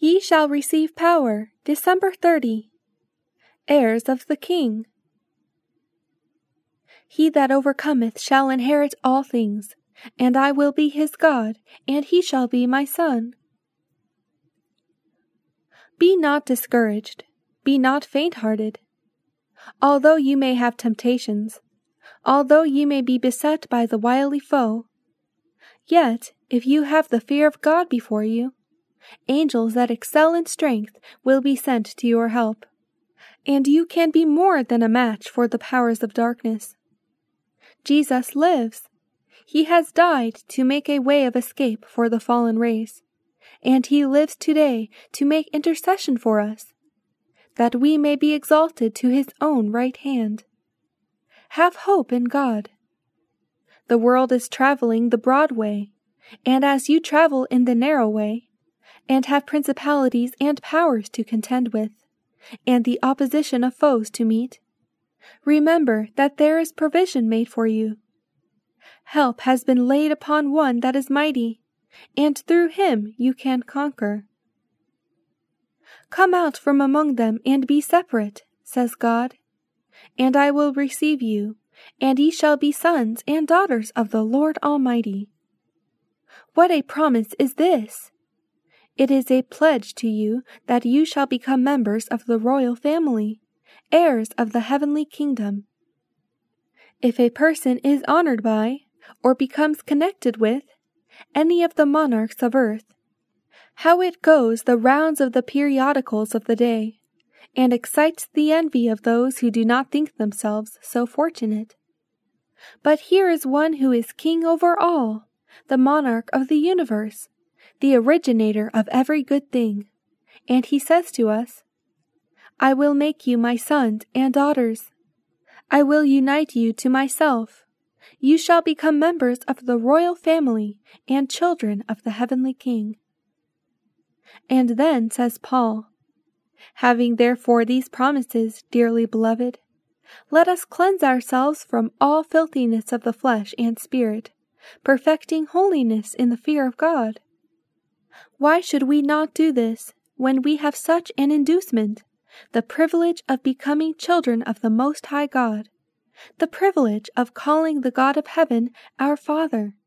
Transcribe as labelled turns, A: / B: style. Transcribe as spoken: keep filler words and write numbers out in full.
A: Ye shall receive power, December thirtieth. Heirs of the King. He that overcometh shall inherit all things, and I will be his God, and he shall be my son. Be not discouraged, be not faint-hearted. Although you may have temptations, although you may be beset by the wily foe, yet, if you have the fear of God before you, angels that excel in strength will be sent to your help, and you can be more than a match for the powers of darkness. Jesus lives. He has died to make a way of escape for the fallen race, and he lives today to make intercession for us, that we may be exalted to his own right hand. Have hope in God. The world is traveling the broad way, and as you travel in the narrow way, and have principalities and powers to contend with, and the opposition of foes to meet, remember that there is provision made for you. Help has been laid upon one that is mighty, and through him you can conquer. Come out from among them and be separate, says God, and I will receive you, and ye shall be sons and daughters of the Lord Almighty. What a promise is this! It is a pledge to you that you shall become members of the royal family, heirs of the heavenly kingdom. If a person is honored by, or becomes connected with, any of the monarchs of earth, how it goes the rounds of the periodicals of the day, and excites the envy of those who do not think themselves so fortunate. But here is one who is king over all, the monarch of the universe, the originator of every good thing, and he says to us, I will make you my sons and daughters. I will unite you to myself. You shall become members of the royal family and children of the heavenly King. And then says Paul, having therefore these promises, dearly beloved, let us cleanse ourselves from all filthiness of the flesh and spirit, perfecting holiness in the fear of God. Why should we not do this when we have such an inducement, the privilege of becoming children of the Most High God, the privilege of calling the God of heaven our Father?